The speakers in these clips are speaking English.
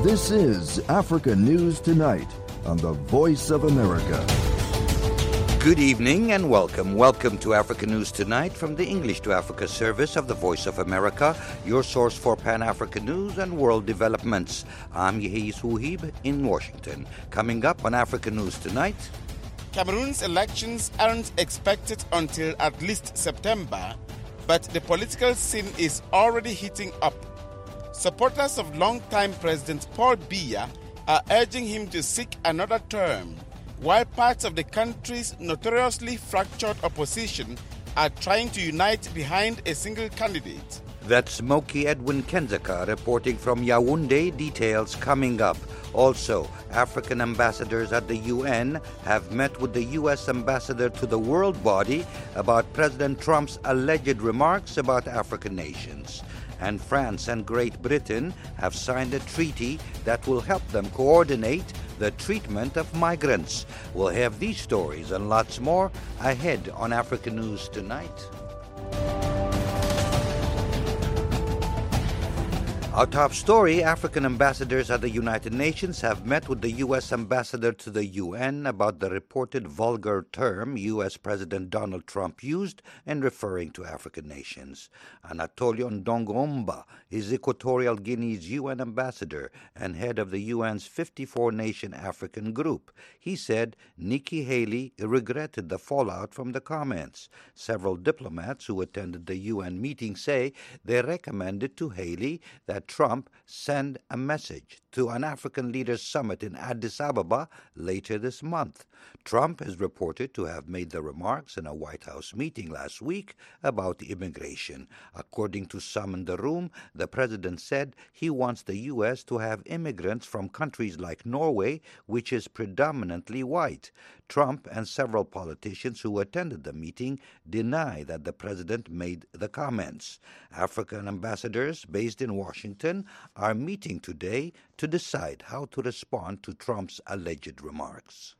This is Africa News Tonight on the Voice of America. Good evening and welcome. Welcome to Africa News Tonight from the English to Africa service of the Voice of America, your source for Pan-African news and world developments. I'm Yehis Wuhib in Washington. Coming up on Africa News Tonight. Cameroon's elections aren't expected until at least September, but the political scene is already heating up. Supporters of longtime President Paul Biya are urging him to seek another term, while parts of the country's notoriously fractured opposition are trying to unite behind a single candidate. That's Moki Edwin Kenzaka reporting from Yaoundé. Details coming up. Also, African ambassadors at the UN have met with the U.S. ambassador to the world body about President Trump's alleged remarks about African nations. And France and Great Britain have signed a treaty that will help them coordinate the treatment of migrants. We'll have these stories and lots more ahead on Africa News Tonight. Our top story, African ambassadors at the United Nations have met with the U.S. ambassador to the UN about the reported vulgar term U.S. President Donald Trump used in referring to African nations. Anatolio Ndongomba is Equatorial Guinea's UN ambassador and head of the UN's 54-nation African group. He said Nikki Haley regretted the fallout from the comments. Several diplomats who attended the UN meeting say they recommended to Haley that Trump send a message to an African Leaders Summit in Addis Ababa later this month. Trump is reported to have made the remarks in a White House meeting last week about immigration. According to some in the room, the president said he wants the U.S. to have immigrants from countries like Norway, which is predominantly white. Trump and several politicians who attended the meeting deny that the president made the comments. African ambassadors based in Washington are meeting today to decide how to respond to Trump's alleged remarks.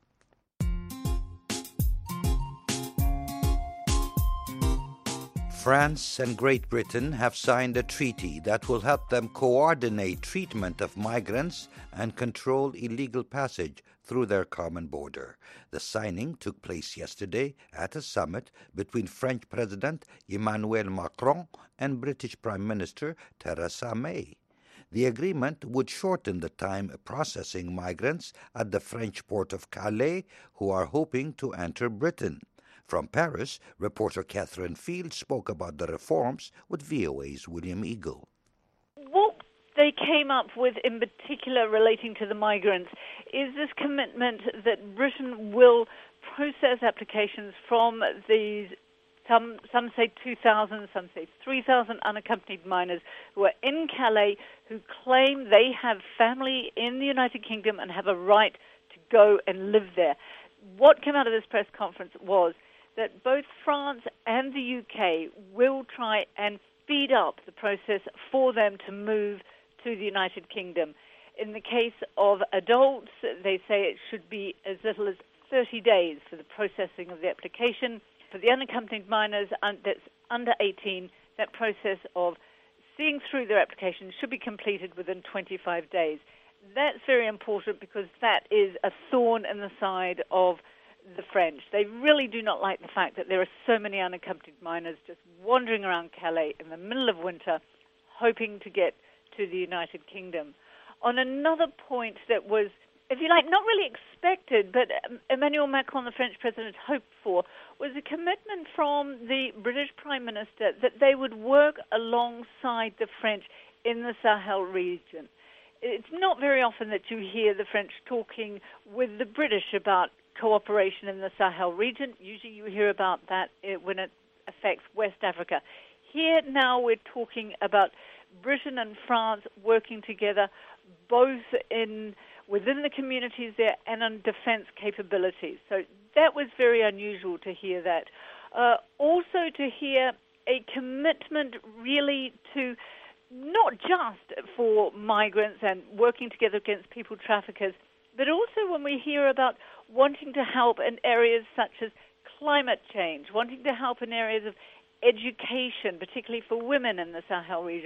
France and Great Britain have signed a treaty that will help them coordinate treatment of migrants and control illegal passage through their common border. The signing took place yesterday at a summit between French President Emmanuel Macron and British Prime Minister Theresa May. The agreement would shorten the time processing migrants at the French port of Calais who are hoping to enter Britain. From Paris, reporter Catherine Field spoke about the reforms with VOA's William Eagle. What they came up with in particular relating to the migrants is this commitment that Britain will process applications from these, some say 2,000, some say 3,000 unaccompanied minors who are in Calais, who claim they have family in the United Kingdom and have a right to go and live there. What came out of this press conference was that both France and the UK will try and speed up the process for them to move to the United Kingdom. In the case of adults, they say it should be as little as 30 days for the processing of the application. For the unaccompanied minors that's under 18, that process of seeing through their application should be completed within 25 days. That's very important because that is a thorn in the side of the French. They really do not like the fact that there are so many unaccompanied minors just wandering around Calais in the middle of winter, hoping to get to the United Kingdom. On another point that was, if you like, not really expected, but Emmanuel Macron, the French president, hoped for, was a commitment from the British Prime Minister that they would work alongside the French in the Sahel region. It's not very often that you hear the French talking with the British about cooperation in the Sahel region. Usually you hear about that when it affects West Africa. Here now we're talking about Britain and France working together both within the communities there and on defense capabilities. So that was very unusual to hear that. Also to hear a commitment really to not just for migrants and working together against people traffickers, but also when we hear about wanting to help in areas such as climate change, wanting to help in areas of education, particularly for women in the Sahel region,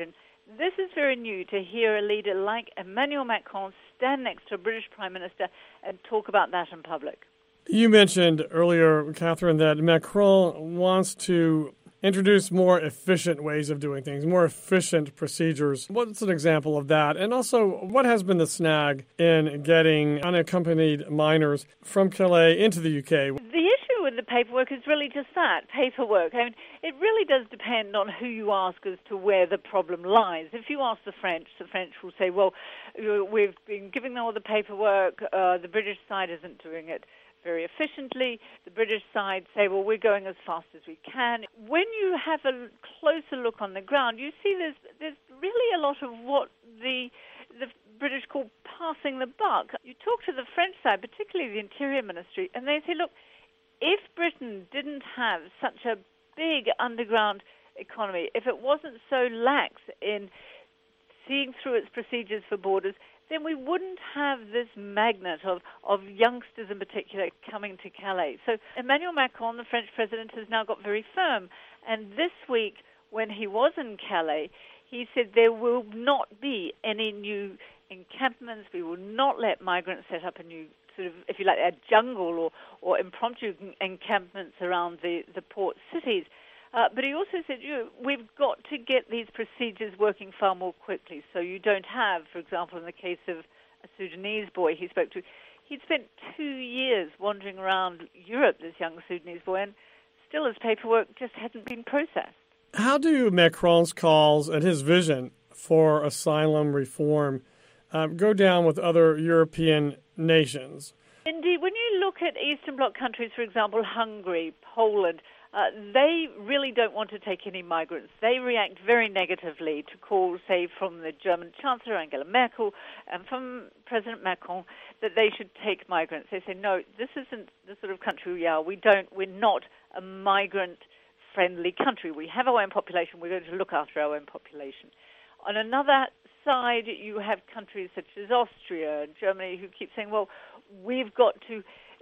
This is very new to hear a leader like Emmanuel Macron stand next to a British Prime Minister and talk about that in public. You mentioned earlier, Catherine, that Macron wants to introduce more efficient ways of doing things, more efficient procedures. What's an example of that? And also, what has been the snag in getting unaccompanied minors from Calais into the UK? The issue with the paperwork is really just that, paperwork. I mean, it really does depend on who you ask as to where the problem lies. If you ask the French will say, well, we've been giving them all the paperwork, the British side isn't doing it very efficiently. The British side say, well, we're going as fast as we can. When you have a closer look on the ground, you see there's really a lot of what the British call passing the buck. You talk to the French side, particularly the Interior Ministry, and they say, look, if Britain didn't have such a big underground economy, if it wasn't so lax in seeing through its procedures for borders, then we wouldn't have this magnet of youngsters in particular coming to Calais. So Emmanuel Macron, the French president, has now got very firm. And this week, when he was in Calais, he said there will not be any new encampments. We will not let migrants set up a new sort of, if you like, a jungle or impromptu encampments around the port cities. But he also said, we've got to get these procedures working far more quickly. So you don't have, for example, in the case of a Sudanese boy he spoke to, he'd spent 2 years wandering around Europe, this young Sudanese boy, and still his paperwork just hadn't been processed. How do Macron's calls and his vision for asylum reform go down with other European nations? Indeed, when you look at Eastern Bloc countries, for example, Hungary, Poland, they really don't want to take any migrants. They react very negatively to calls, say, from the German Chancellor, Angela Merkel, and from President Macron, that they should take migrants. They say, no, this isn't the sort of country we are. We're not a migrant-friendly country. We have our own population. We're going to look after our own population. On another side, you have countries such as Austria and Germany who keep saying, well, we've got to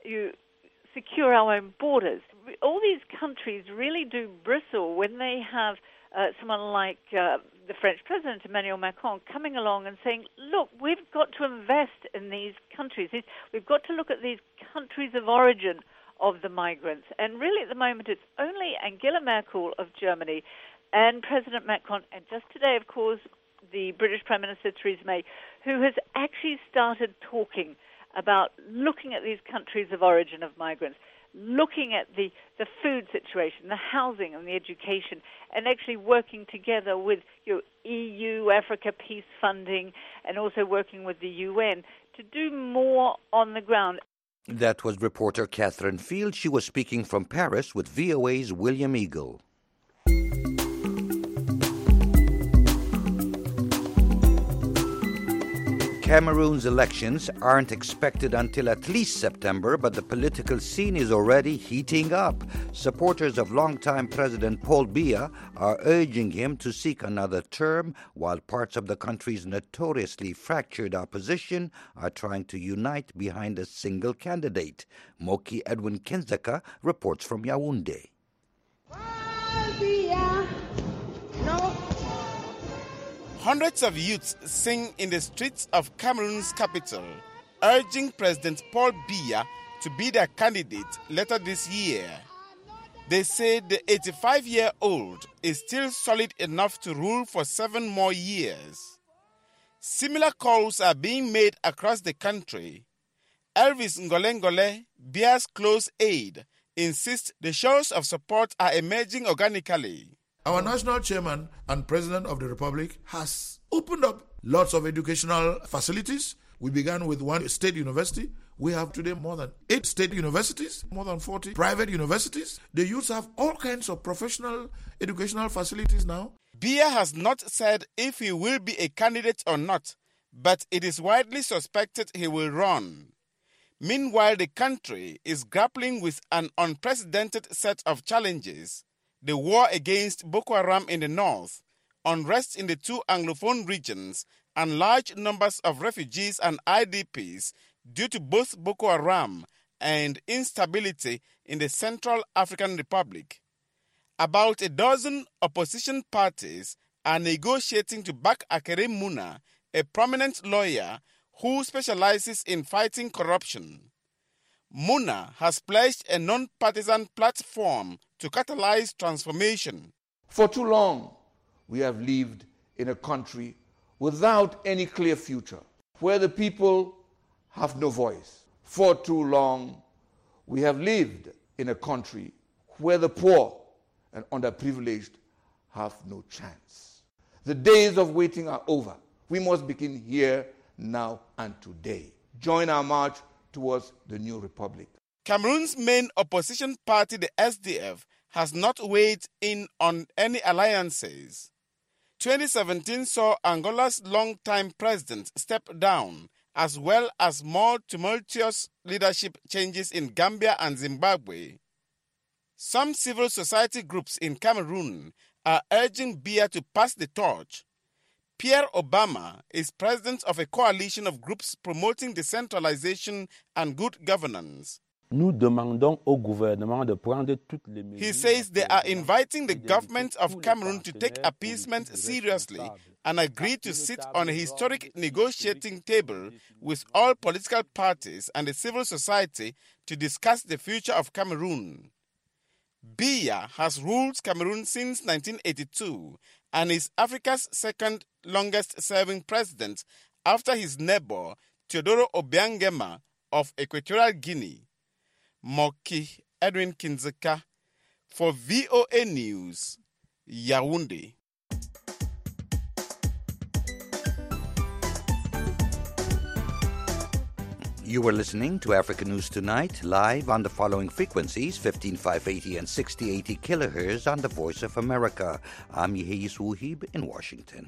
secure our own borders. All these countries really do bristle when they have someone like the French president, Emmanuel Macron, coming along and saying, look, we've got to invest in these countries. We've got to look at these countries of origin of the migrants. And really at the moment it's only Angela Merkel of Germany and President Macron, and just today, of course, the British Prime Minister Theresa May, who has actually started talking about looking at these countries of origin of migrants, looking at the food situation, the housing and the education, and actually working together with EU, Africa Peace Funding, and also working with the UN to do more on the ground. That was reporter Catherine Field. She was speaking from Paris with VOA's William Eagle. Cameroon's elections aren't expected until at least September, but the political scene is already heating up. Supporters of longtime President Paul Biya are urging him to seek another term, while parts of the country's notoriously fractured opposition are trying to unite behind a single candidate. Moki Edwin Kenzaka reports from Yaoundé. Hundreds of youths sing in the streets of Cameroon's capital, urging President Paul Biya to be their candidate later this year. They say the 85-year-old is still solid enough to rule for 7 more years. Similar calls are being made across the country. Elvis Ngole, Biya's close aide, insists the shows of support are emerging organically. Our national chairman and president of the republic has opened up lots of educational facilities. We began with 1 state university. We have today more than 8 state universities, more than 40 private universities. The youths have all kinds of professional educational facilities now. Biya has not said if he will be a candidate or not, but it is widely suspected he will run. Meanwhile, the country is grappling with an unprecedented set of challenges: the war against Boko Haram in the north, unrest in the 2 Anglophone regions, and large numbers of refugees and IDPs due to both Boko Haram and instability in the Central African Republic. About a dozen opposition parties are negotiating to back Akerim Muna, a prominent lawyer who specializes in fighting corruption. Muna has pledged a non-partisan platform to catalyze transformation. For too long, we have lived in a country without any clear future, where the people have no voice. For too long, we have lived in a country where the poor and underprivileged have no chance. The days of waiting are over. We must begin here, now, and today. Join our march towards the new republic. Cameroon's main opposition party, the SDF, has not weighed in on any alliances. 2017 saw Angola's long-time president step down, as well as more tumultuous leadership changes in Gambia and Zimbabwe. Some civil society groups in Cameroon are urging Biya to pass the torch. Pierre Obama is president of a coalition of groups promoting decentralization and good governance. Nous demandons au gouvernement de prendre toutes les mesures. He says they are inviting the government of Cameroon to take appeasement seriously and agree to sit on a historic negotiating table with all political parties and the civil society to discuss the future of Cameroon. Biya has ruled Cameroon since 1982 and is Africa's second longest-serving president after his neighbor Teodoro Obiangema of Equatorial Guinea. Moki Edwin Kinzeka for VOA News, Yaoundé. You were listening to Africa News Tonight, live on the following frequencies, 15580 and 6080 kilohertz on the Voice of America. I'm Yehiyis Wuhib in Washington.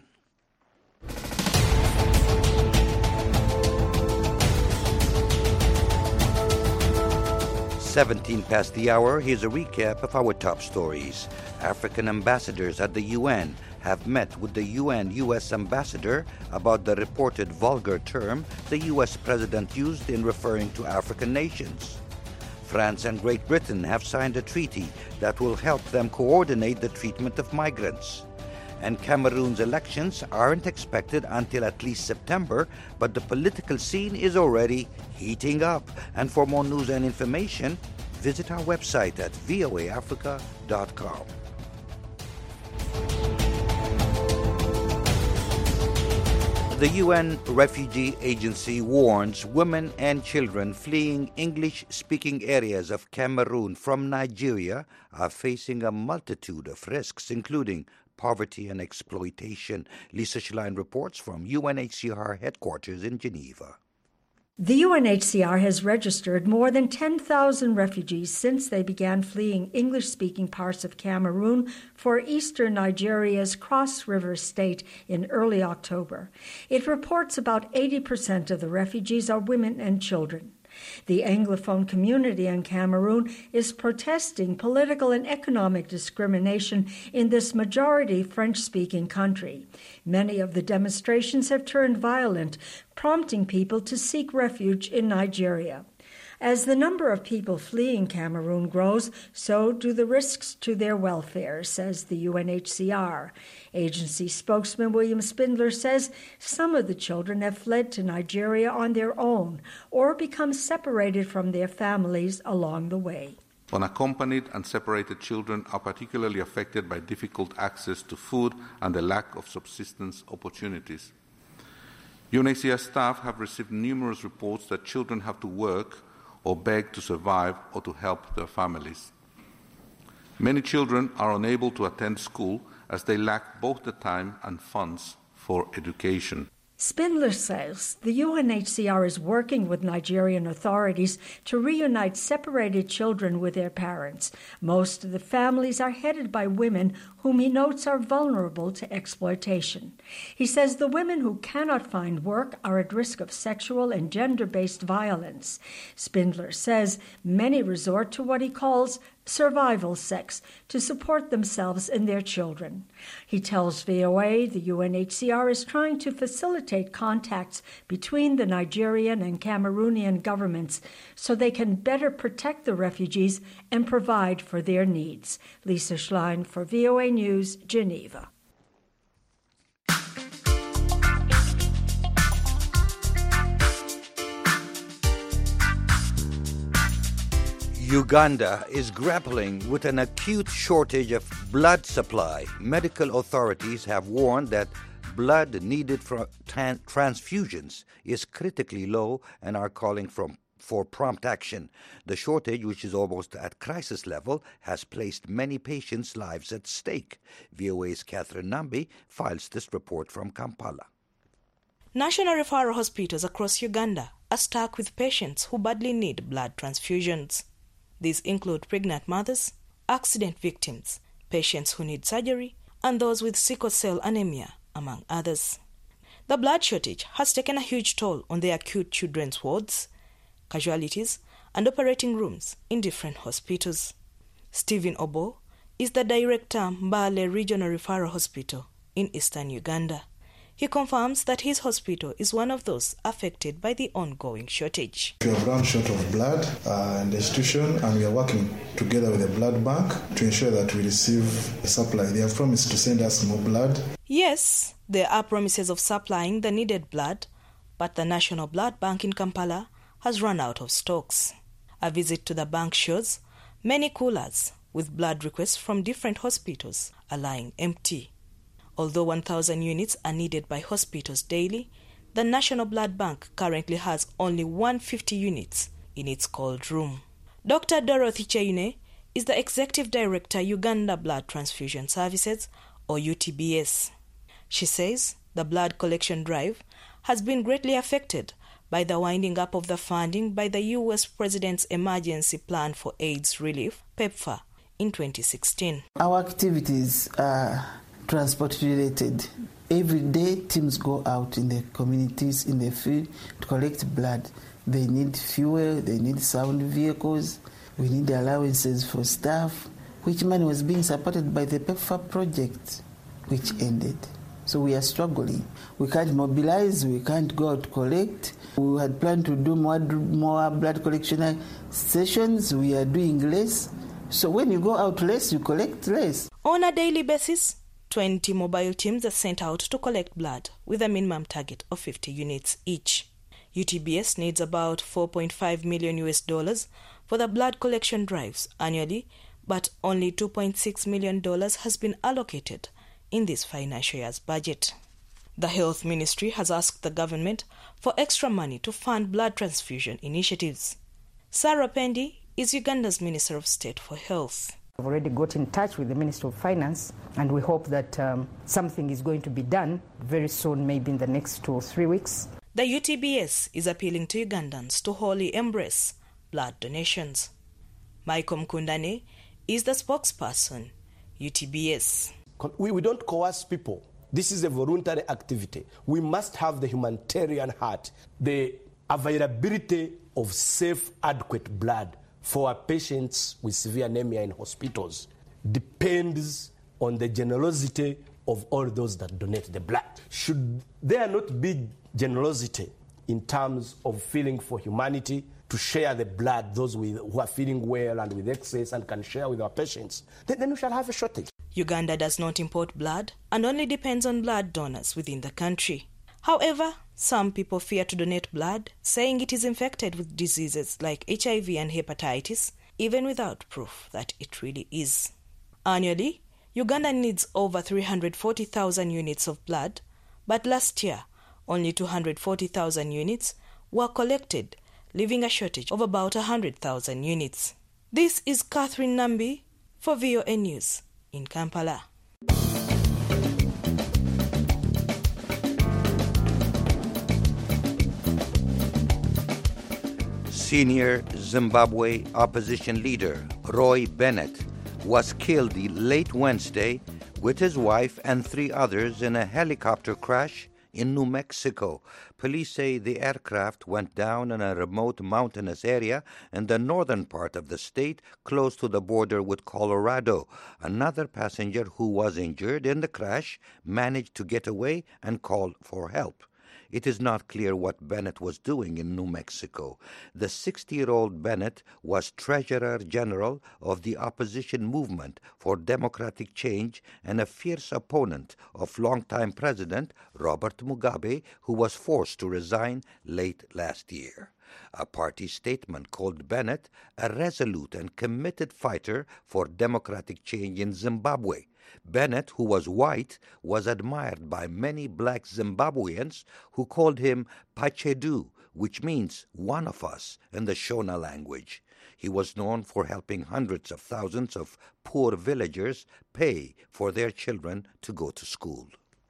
17 past the hour, here's a recap of our top stories. African ambassadors at the UN have met with the U.S. ambassador about the reported vulgar term the U.S. president used in referring to African nations. France and Great Britain have signed a treaty that will help them coordinate the treatment of migrants. And Cameroon's elections aren't expected until at least September, but the political scene is already heating up. And for more news and information, visit our website at voaafrica.com. The UN Refugee Agency warns women and children fleeing English-speaking areas of Cameroon from Nigeria are facing a multitude of risks, including poverty and exploitation. Lisa Schlein reports from UNHCR headquarters in Geneva. The UNHCR has registered more than 10,000 refugees since they began fleeing English-speaking parts of Cameroon for eastern Nigeria's Cross River State in early October. It reports about 80% of the refugees are women and children. The Anglophone community in Cameroon is protesting political and economic discrimination in this majority French-speaking country. Many of the demonstrations have turned violent, prompting people to seek refuge in Nigeria. As the number of people fleeing Cameroon grows, so do the risks to their welfare, says the UNHCR. Agency spokesman William Spindler says some of the children have fled to Nigeria on their own or become separated from their families along the way. Unaccompanied and separated children are particularly affected by difficult access to food and the lack of subsistence opportunities. UNHCR staff have received numerous reports that children have to work or beg to survive or to help their families. Many children are unable to attend school as they lack both the time and funds for education. Spindler says the UNHCR is working with Nigerian authorities to reunite separated children with their parents. Most of the families are headed by women whom he notes are vulnerable to exploitation. He says the women who cannot find work are at risk of sexual and gender-based violence. Spindler says many resort to what he calls survival sex to support themselves and their children. He tells VOA the UNHCR is trying to facilitate contacts between the Nigerian and Cameroonian governments so they can better protect the refugees and provide for their needs. Lisa Schlein for VOA News, Geneva. Uganda is grappling with an acute shortage of blood supply. Medical authorities have warned that blood needed for transfusions is critically low and are calling for prompt action. The shortage, which is almost at crisis level, has placed many patients' lives at stake. VOA's Catherine Nambi files this report from Kampala. National referral hospitals across Uganda are stuck with patients who badly need blood transfusions. These include pregnant mothers, accident victims, patients who need surgery, and those with sickle cell anemia, among others. The blood shortage has taken a huge toll on the acute children's wards, casualties, and operating rooms in different hospitals. Stephen Obo is the director Mbale Regional Referral Hospital in eastern Uganda. He confirms that his hospital is one of those affected by the ongoing shortage. We have run short of blood in the institution, and we are working together with the blood bank to ensure that we receive a supply. They have promised to send us more blood. Yes, there are promises of supplying the needed blood, but the National Blood Bank in Kampala has run out of stocks. A visit to the bank shows many coolers with blood requests from different hospitals are lying empty. Although 1,000 units are needed by hospitals daily, the National Blood Bank currently has only 150 units in its cold room. Dr. Dorothy Cheine is the Executive Director, Uganda Blood Transfusion Services, or UTBS. She says the blood collection drive has been greatly affected by the winding up of the funding by the U.S. President's Emergency Plan for AIDS Relief, PEPFAR, in 2016. Our activities are transport-related. Every day, teams go out in the communities, in the field, to collect blood. They need fuel, they need sound vehicles, we need allowances for staff, which money was being supported by the PEPFAR project, which ended. So we are struggling. We can't mobilize, we can't go out to collect. We had planned to do more blood collection sessions, we are doing less. So when you go out less, you collect less. On a daily basis, 20 mobile teams are sent out to collect blood with a minimum target of 50 units each. UTBS needs about $4.5 million for the blood collection drives annually, but only $2.6 million has been allocated in this financial year's budget. The Health Ministry has asked the government for extra money to fund blood transfusion initiatives. Sarah Pendi is Uganda's Minister of State for Health. I've already got in touch with the Minister of Finance, and we hope that something is going to be done very soon, maybe in the next 2 or 3 weeks. The UTBS is appealing to Ugandans to wholly embrace blood donations. Michael Mkundane is the spokesperson, UTBS. We don't coerce people. This is a voluntary activity. We must have the humanitarian heart, the availability of safe, adequate blood for our patients with severe anemia in hospitals depends on the generosity of all those that donate the blood. Should there not be generosity in terms of feeling for humanity to share the blood, those who are feeling well and with excess and can share with our patients, then we shall have a shortage. Uganda does not import blood and only depends on blood donors within the country. However, some people fear to donate blood, saying it is infected with diseases like HIV and hepatitis, even without proof that it really is. Annually, Uganda needs over 340,000 units of blood, but last year, only 240,000 units were collected, leaving a shortage of about 100,000 units. This is Catherine Nambi for VOA News in Kampala. Senior Zimbabwe opposition leader Roy Bennett was killed late Wednesday with his wife and 3 others in a helicopter crash in New Mexico. Police say the aircraft went down in a remote mountainous area in the northern part of the state, close to the border with Colorado. Another passenger who was injured in the crash managed to get away and called for help. It is not clear what Bennett was doing in New Mexico. The 60-year-old Bennett was Treasurer General of the opposition movement for democratic change and a fierce opponent of longtime President Robert Mugabe, who was forced to resign late last year. A party statement called Bennett a resolute and committed fighter for democratic change in Zimbabwe. Bennett, who was white, was admired by many black Zimbabweans who called him Pachedu, which means one of us in the Shona language. He was known for helping hundreds of thousands of poor villagers pay for their children to go to school.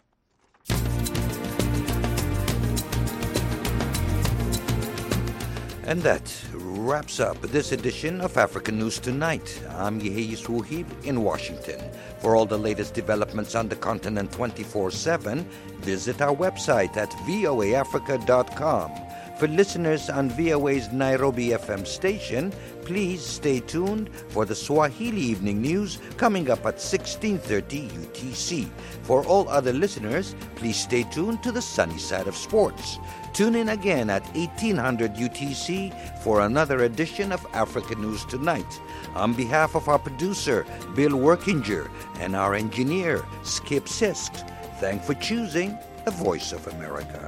And that wraps up this edition of African News Tonight. I'm Yehiyis Wuhib in Washington. For all the latest developments on the continent 24/7, visit our website at voaafrica.com. For listeners on VOA's Nairobi FM station, please stay tuned for the Swahili Evening News coming up at 16:30 UTC. For all other listeners, please stay tuned to the sunny side of sports. Tune in again at 1800 UTC for another edition of African News Tonight. On behalf of our producer, Bill Workinger, and our engineer, Skip Sisk, thanks for choosing the Voice of America.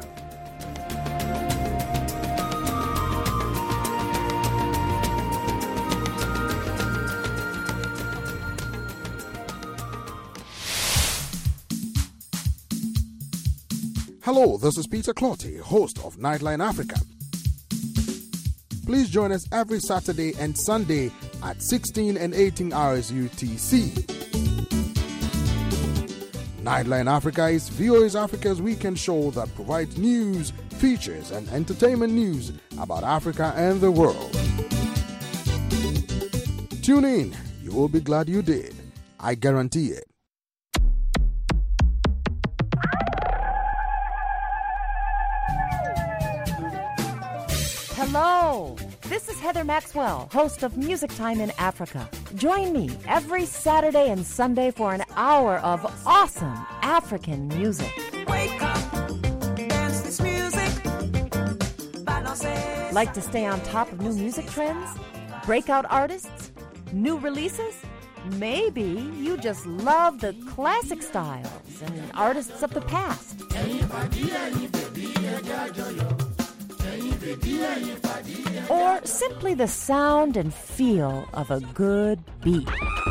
Hello, this is Peter Clotty, host of Nightline Africa. Please join us every Saturday and Sunday at 16 and 18 hours UTC. Nightline Africa is VOA Africa's weekend show that provides news, features, and entertainment news about Africa and the world. Tune in. You will be glad you did. I guarantee it. Hello, this is Heather Maxwell, host of Music Time in Africa. Join me every Saturday and Sunday for an hour of awesome African music. Wake up, dance this music. Like to stay on top of new music trends? Breakout artists? New releases? Maybe you just love the classic styles and artists of the past. Or simply the sound and feel of a good beat.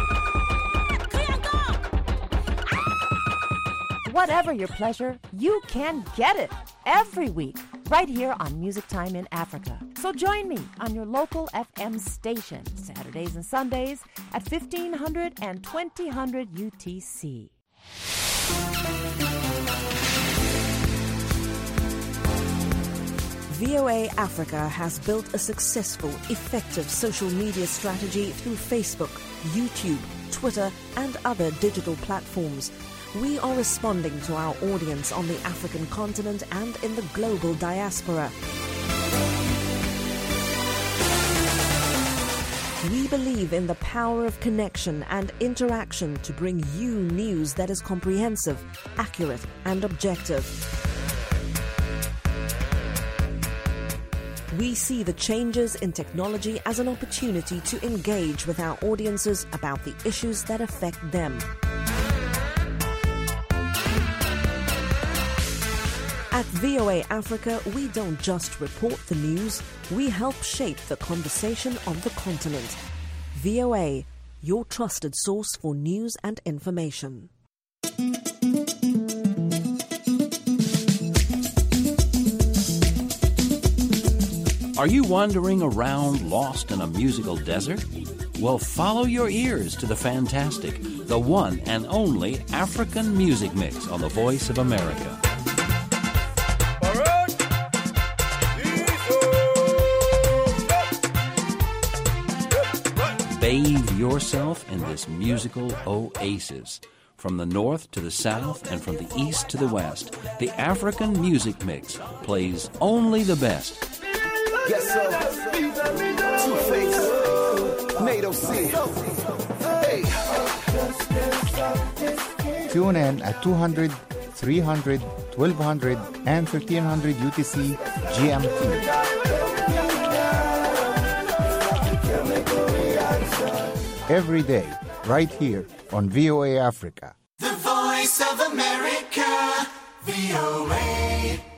Whatever your pleasure, you can get it every week right here on Music Time in Africa. So join me on your local FM station Saturdays and Sundays at 1500 and 2000 UTC. VOA Africa has built a successful, effective social media strategy through Facebook, YouTube, Twitter, and other digital platforms. We are responding to our audience on the African continent and in the global diaspora. We believe in the power of connection and interaction to bring you news that is comprehensive, accurate, and objective. We see the changes in technology as an opportunity to engage with our audiences about the issues that affect them. At VOA Africa, we don't just report the news, we help shape the conversation on the continent. VOA, your trusted source for news and information. Are you wandering around lost in a musical desert? Well, follow your ears to the fantastic, the one and only African Music Mix on the Voice of America. Bathe yourself in this musical oasis. From the north to the south and from the east to the west, the African Music Mix plays only the best. Yes, sir. Two-Face. NATO C. Hey. Tune in at 200, 300, 1200, and 1500 UTC GMT. Every day, right here on VOA Africa. The Voice of America, VOA.